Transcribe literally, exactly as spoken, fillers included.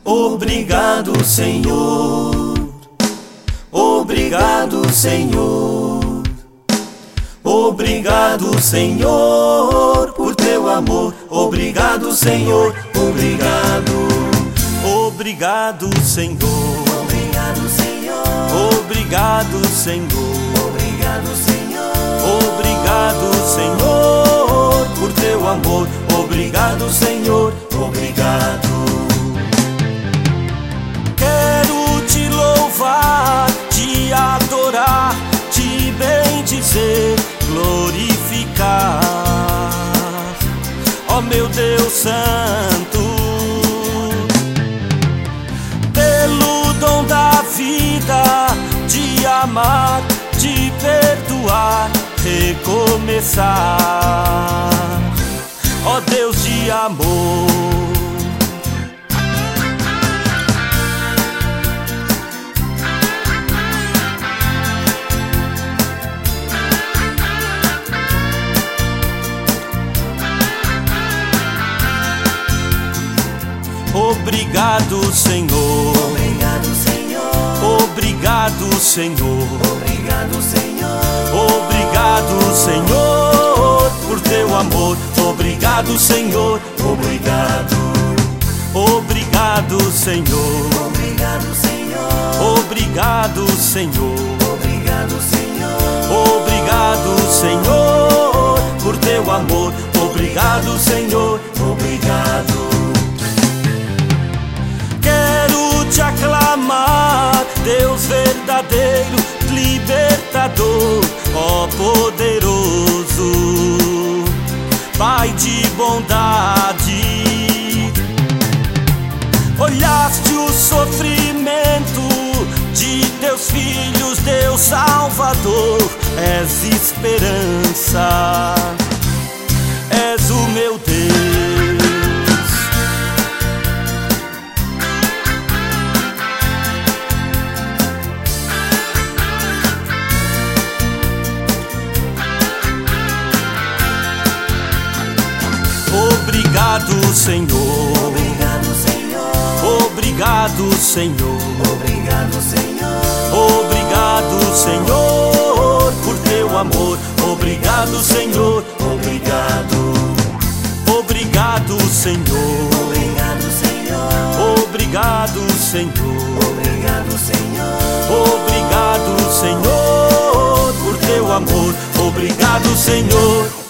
Obrigado, Senhor. Obrigado, Senhor. Obrigado, Senhor, por teu amor. Obrigado, Senhor. Obrigado. Obrigado, Senhor. Obrigado, Senhor. Obrigado, Senhor. Obrigado, Senhor. Obrigado, Senhor, por teu amor. Obrigado, Senhor. Obrigado. Quero te louvar, te adorar, te bendizer, glorificar, ó meu Deus Santo, pelo dom da vida, de amar, de perdoar, recomeçar, ó Deus de amor. Obrigado, Senhor. Obrigado, Senhor. Obrigado, Senhor. Obrigado, Senhor. Obrigado, Senhor, por teu amor. Obrigado, Senhor. Obrigado. Obrigado, Senhor. Obrigado, Senhor. Obrigado, Senhor. Obrigado, Senhor. Obrigado, Senhor, por teu amor. Obrigado, Senhor. Obrigado. Quero te aclamar, Deus verdadeiro, libertador, ó poderoso, Pai de bondade. Olhaste o sofrimento de teus filhos, Deus Salvador. És esperança, és o meu Deus. Obrigado, Senhor. Obrigado, Senhor. Obrigado, Senhor. Obrigado, Senhor. Obrigado, Senhor, por teu amor. Obrigado, Senhor. Obrigado. Obrigado, Senhor. Obrigado, Senhor. Obrigado, Senhor. Obrigado, Senhor. Obrigado, Senhor, por teu amor. Obrigado, Senhor.